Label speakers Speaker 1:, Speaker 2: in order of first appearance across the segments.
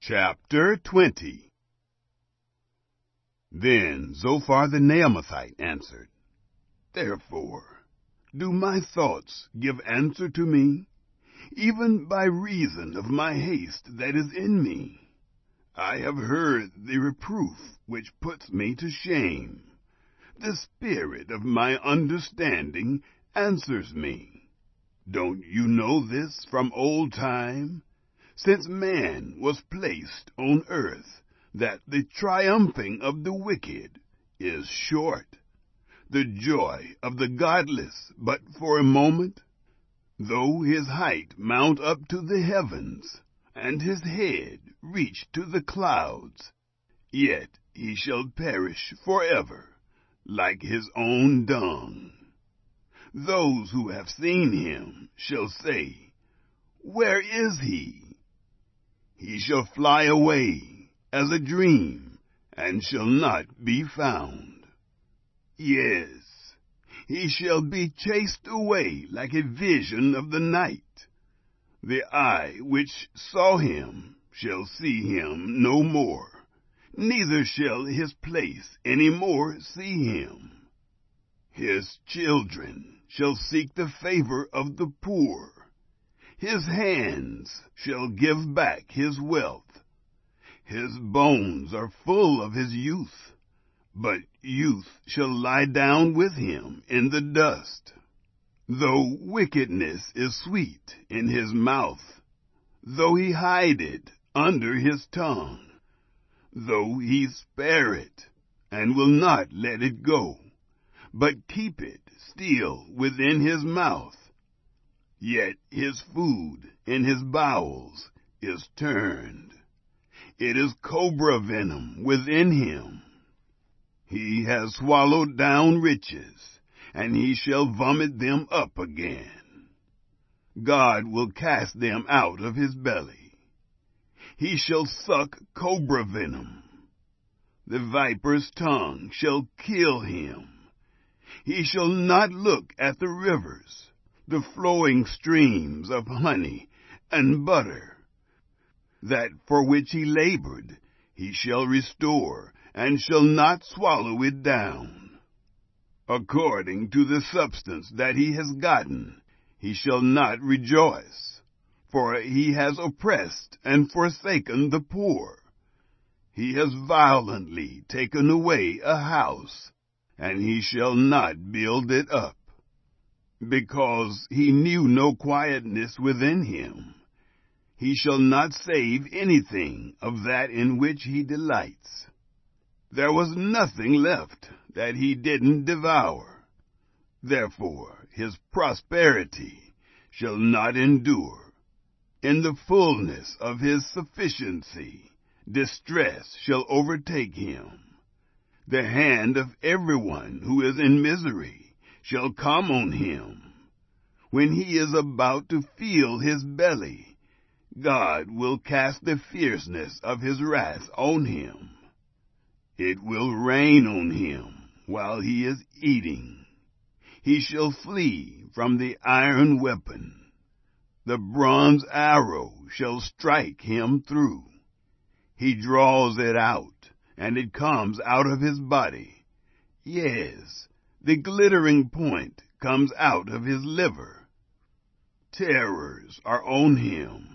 Speaker 1: Chapter 20. Then Zophar the Naamathite answered, Therefore, do my thoughts give answer to me, even by reason of my haste that is in me? I have heard the reproof which puts me to shame. The spirit of my understanding answers me. Don't you know this from old time? Since man was placed on earth, that the triumphing of the wicked is short, the joy of the godless but for a moment. Though his height mount up to the heavens, and his head reach to the clouds, yet he shall perish forever, like his own dung. Those who have seen him shall say, Where is he? He shall fly away as a dream, and shall not be found. Yes, he shall be chased away like a vision of the night. The eye which saw him shall see him no more, neither shall his place any more see him. His children shall seek the favor of the poor. His hands shall give back his wealth. His bones are full of his youth, but youth shall lie down with him in the dust. Though wickedness is sweet in his mouth, though he hide it under his tongue, though he spare it and will not let it go, but keep it still within his mouth, yet his food in his bowels is turned. It is cobra venom within him. He has swallowed down riches, and he shall vomit them up again. God will cast them out of his belly. He shall suck cobra venom. The viper's tongue shall kill him. He shall not look at the rivers, the flowing streams of honey and butter. That for which he labored he shall restore, and shall not swallow it down. According to the substance that he has gotten, he shall not rejoice, for he has oppressed and forsaken the poor. He has violently taken away a house, and he shall not build it up, because he knew no quietness within him. He shall not save anything of that in which he delights. There was nothing left that he didn't devour. Therefore his prosperity shall not endure. In the fullness of his sufficiency, distress shall overtake him. The hand of everyone who is in misery shall come on him. When he is about to feel his belly, God will cast the fierceness of his wrath on him. It will rain on him while he is eating. He shall flee from the iron weapon. The bronze arrow shall strike him through. He draws it out, and it comes out of his body. Yes, the glittering point comes out of his liver. Terrors are on him.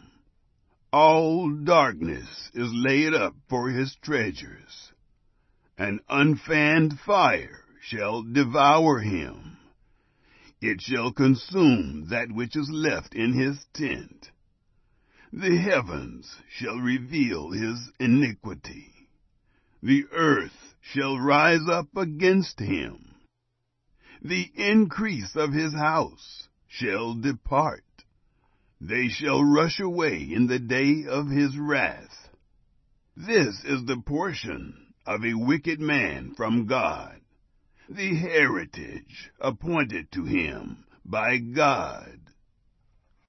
Speaker 1: All darkness is laid up for his treasures. An unfanned fire shall devour him. It shall consume that which is left in his tent. The heavens shall reveal his iniquity. The earth shall rise up against him. The increase of his house shall depart. They shall rush away in the day of his wrath. This is the portion of a wicked man from God, the heritage appointed to him by God.